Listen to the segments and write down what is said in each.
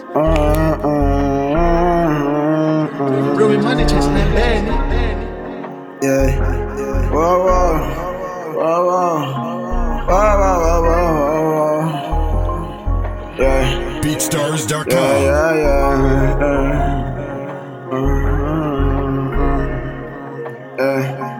Real money chasing that bag, Yeah. Whoa, whoa. Whoa, whoa. Whoa, whoa, whoa, whoa, whoa. Yeah. BeatStars.com. Yeah, yeah, yeah.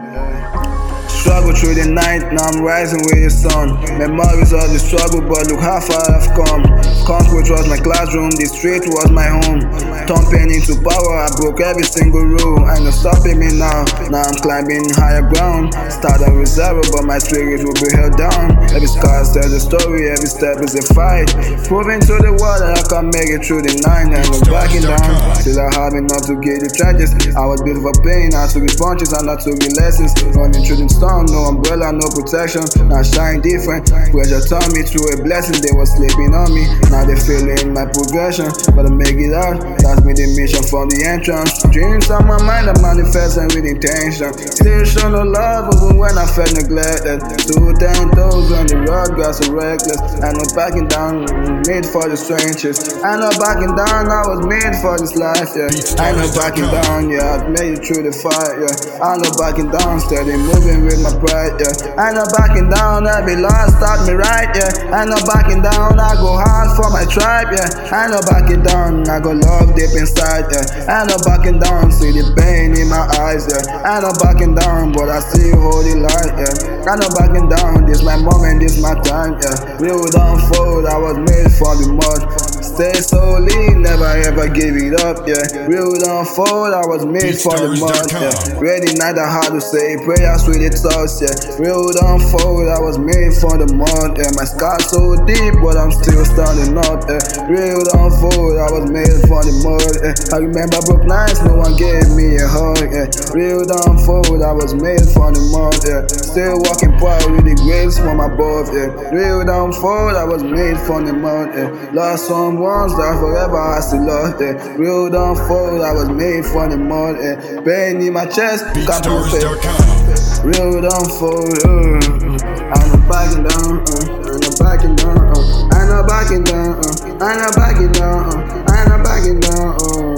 Struggle through the night, now I'm rising with the sun. Memories of the struggle, but look how far I've come. Concrete was my classroom, the street was my home. Thumping into power, I broke every single rule. Ain't no stopping me now, now I'm climbing higher ground. Started with zero, but my spirit will be held down. Every scar tells a story, every step is a fight. Proving to the world that I can make it through the night. And no backing down, till I have enough to get the trenches. I was built for pain, I took the punches and I took the lessons. Running through the storm, no umbrella, no protection. Now shine different. Pressure turned me to a blessing. They were sleeping on me. Now they feeling my progression. Gotta make it out. That's me the mission from the entrance. Dreams on my mind, I'm manifesting with intention. Still show no love even when I felt neglected. 2 10 toes on the road, got so reckless. I know backing down, made for the strangers. I know backing down, I was made for this life, yeah. I know backing down, yeah. I've made it through the fight, yeah. I know backing down, steady moving with my pride, yeah. I know backing down, every loss taught me right, yeah. I know backing down, I go hard for my tribe, yeah. I know backing down, I go love deep inside, yeah. I know backing down, see the pain in my eyes, yeah. I know backing down, but I still hold the light, yeah. I know backing down, this my moment, this my time, yeah. Real don't fold, I was made for the mud. Stay so lean, never ever give it up, yeah. Real don't fold, I was made for the mud, yeah. Ready neither hard to say, prayers with the thoughts, yeah. Real don't fold, I was made for the mud, yeah. My scars so deep, but I'm still standing up, yeah. Real don't fold, I was made for the mud, yeah. I remember broke nights, no one gave me a hug, yeah. Real don't fold, I was made for the mud, yeah. Still walking proud with the grace from above, yeah. Real don't fold, I was made for the mud, yeah. Lost someone that forever I still love, yeah. Real don't fold, I was made for the mud, yeah. Pain in my chest, can't prove it. Real don't fold, I'm not backing down, I'm not backing down, I'm not backing down, I'm not backing down, I'm not backing down,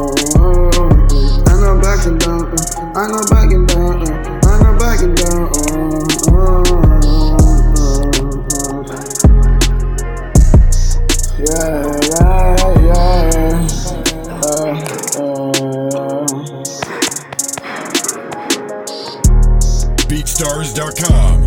I'm not backing down, I'm not backing down, I'm not backing down, yeah, yeah, yeah, BeatStars.com.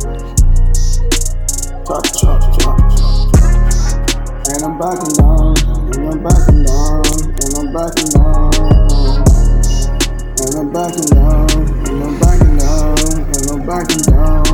chop. And I'm backing down, and I'm backing down, and I'm backing down, and I'm backing down, and I'm backing down, and I'm backing down.